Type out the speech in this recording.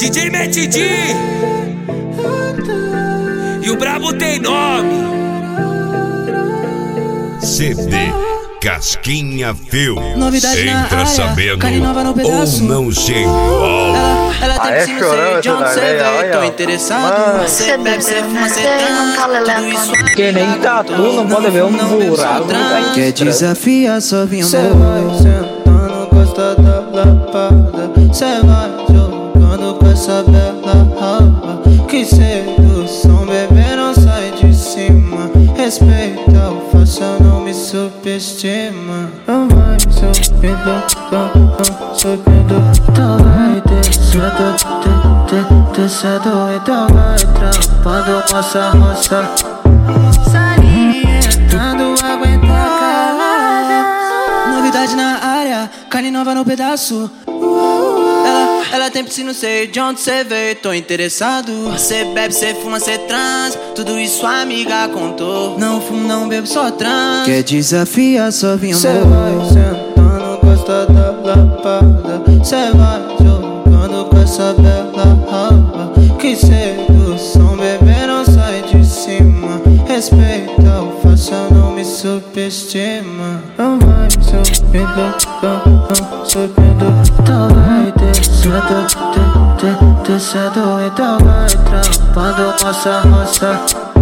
DJ Matt D e o brabo tem nome. CD Casquinha Filmes. Novidade na Entra área, sabendo carne nova no pedaço. ou não se enrola. Ela tem piscina, não sei de onde cê veio. Tô interessado. Cê bebe, cê fuma, cê transa. Tudo isso que nem tatu, não pode ver um buraco. quer desafiar, só vinha cê vai sentando, gosta da lapada. Cê vai jogando com essa bela raba. Que sedução, bebê, não sai de cima. Respeita o faça, não me subestima. Não vai subindo, subindo. Então vai descendo, descendo. Então vai trampando, moça, moça. Salientando, aguenta calada. novidade na área, carne nova no pedaço. Ela tem piscina, não sei de onde cê veio. Tô interessado. Cê bebe, cê fuma, cê transa. Tudo isso a amiga contou. Não fumo, não bebo, só transa. Quer desafiar, só vinha cê vai sentando, gosta da lapada. Cê vai jogando com essa bela raba. Que sedução, bebê, não sai de cima. Respeita o faça, não me subestima. Não vai subindo, subindo. Então vai descendo, descendo. Então vai trampando, moça, moça.